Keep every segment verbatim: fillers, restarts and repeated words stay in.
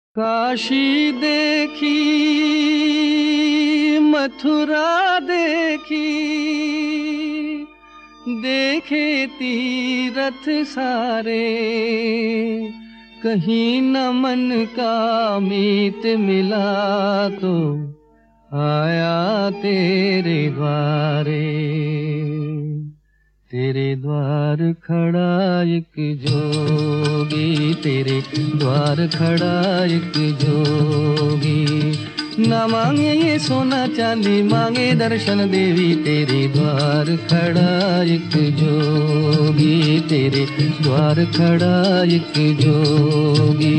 काशी देखी, मथुरा देखी, देखे तीरथ सारे, कहीं न मन का मीत मिला तो आया तेरे द्वारे। तेरे द्वार खड़ा एक जोगी, तेरे द्वार खड़ा एक जोगी। ना मांगे ये सोना चांदी, मांगे दर्शन देवी। तेरे द्वार खड़ा एक जोगी, तेरे द्वार खड़ा एक जोगी।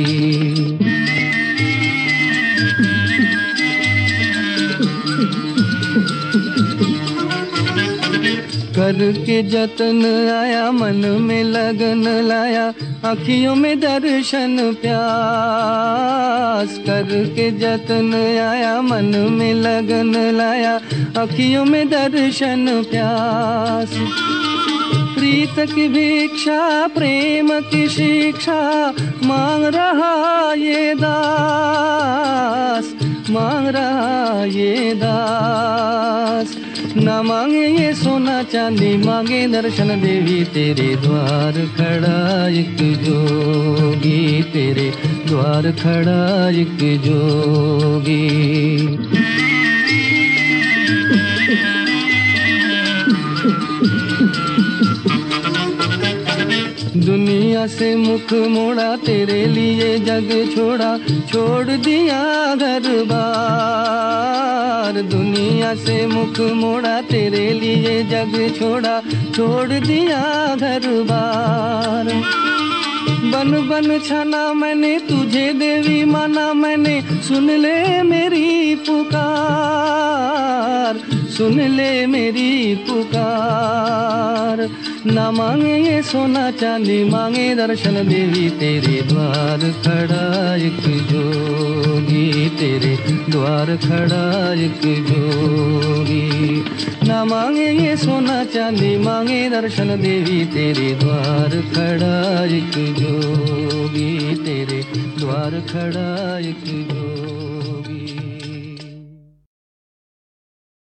करके जतन आया, मन में लगन लाया, आँखियों में दर्शन प्यास। करके जतन आया, मन में लगन लाया, आँखियों में दर्शन प्यास। प्रीत की भिक्षा, प्रेम की शिक्षा, मांग रहा ये दास, मांग रहा ये दास। ना मांगे ये सोना चांदी, मांगे दर्शन देवी। तेरे द्वार खड़ा एक जोगी, तेरे द्वार खड़ा एक जोगी। दुनिया से मुख मोड़ा, तेरे लिए जग छोड़ा, छोड़ दिया घर बार। दुनिया से मुख मोड़ा, तेरे लिए जग छोड़ा, छोड़ दिया घर बार। बन बन छाना मैंने तुझे देवी, माना मैंने, सुन ले मेरी पुकार, सुन ले मेरी पुकार। ना मांगे ये सोना चांदी, मांगे दर्शन देवी। तेरे द्वार खड़ा एक जोगी, तेरे द्वार खड़ा एक जोगी। ना मांगे ये सोना चांदी, मांगे दर्शन देवी। तेरे द्वार खड़ा एक जोगी, तेरे द्वार खड़ा एक जोगी।